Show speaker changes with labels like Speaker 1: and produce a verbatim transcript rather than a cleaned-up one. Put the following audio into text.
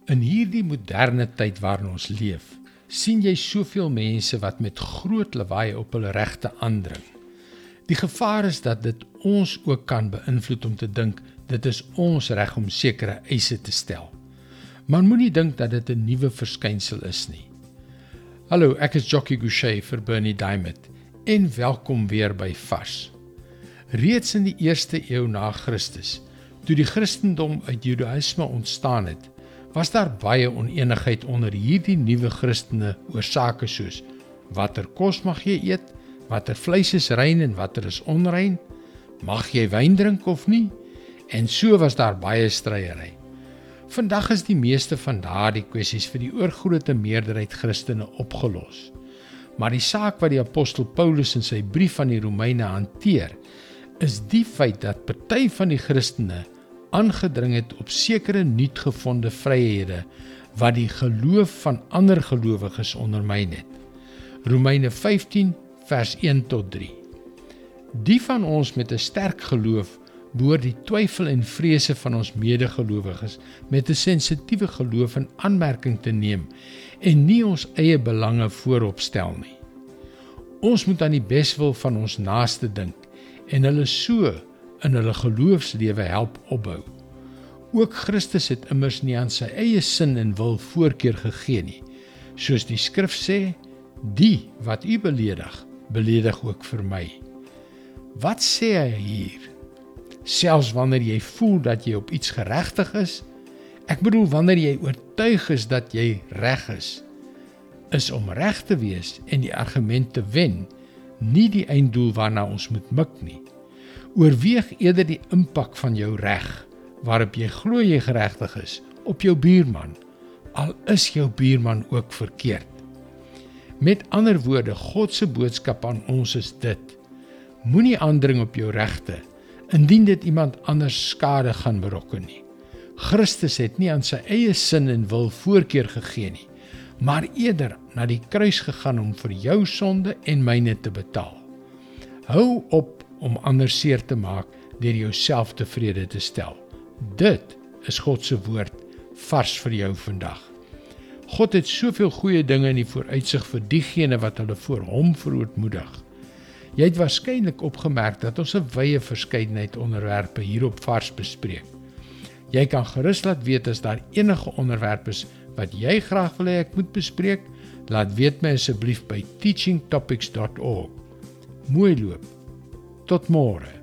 Speaker 1: In hierdie moderne tyd waarin ons leef, sien jy soveel mense wat met groot lawaai op hulle regte aandring. Die gevaar is dat dit ons ook kan beïnvloed om te dink, dit is ons reg om sekere eise te stel. Maar moenie dink dat dit 'n nuwe verskynsel is nie. Hallo, ek is Jockey Gouchee vir Bernie Diamond en welkom weer by Vars. Reeds in die eerste eeu na Christus, toe die Christendom uit Judaïsme ontstaan het, was daar baie onenigheid onder hierdie nuwe Christene oor sake soos watter kos mag jy eet, watter vleis is rein en watter is onrein, mag jy wyn drink of nie, en so was daar baie stryery. Vandag is die meeste van daardie kwessies vir die oorgrootste meerderheid Christene opgelos. Maar die saak wat die apostel Paulus in sy brief aan die Romeine hanteer, is die feit dat party van die Christene aangedring het op sekere nuutgevonde vryhede wat die geloof van ander gelowiges ondermyn het. Romeine vyftien vers een tot drie. Die van ons met 'n sterk geloof behoort die twyfel en vrese van ons medegelowiges met 'n sensitiewe geloof in aanmerking te neem en nie ons eie belange voorop stel nie. Ons moet aan die beswil van ons naaste dink en hulle so in hulle geloofslewe help opbou. Ook Christus het immers nie aan sy eie sin en wil voorkeur gegee nie. Soos die skrif sê, die wat u beledig, beledig ook vir my. Wat sê hy hier? Selfs wanneer jy voel dat jy op iets geregtig is, ek bedoel wanneer jy oortuig is dat jy reg is, is om reg te wees en die argument te wen, nie die einddoel waarna ons moet mik nie. Oorweeg eerder die impak van jou reg, waarop jy glo jy geregtig is, op jou buurman, al is jou buurman ook verkeerd. Met ander woorde, God se boodskap aan ons is dit: moenie aandring op jou regte, indien dit iemand anders skade gaan berokken nie. Christus het nie aan sy eie sin en wil voorkeur gegee nie, maar eerder na die kruis gegaan om vir jou sonde en myne te betaal. Hou op om ander seer te maak deur jouself tevrede te stel. Dit is God se woord vars vir jou vandag. God het soveel goeie dinge in die vooruitsig vir diegene wat hulle voor hom verootmoedig. Jy het waarskynlik opgemerk dat ons 'n wye verskeidenheid onderwerpe hier op Vars bespreek. Jy kan gerus laat weet as daar enige onderwerpe is wat jy graag wil hê ek moet bespreek, laat weet my asseblief by teaching topics dot org. Mooi loop. Tot môre.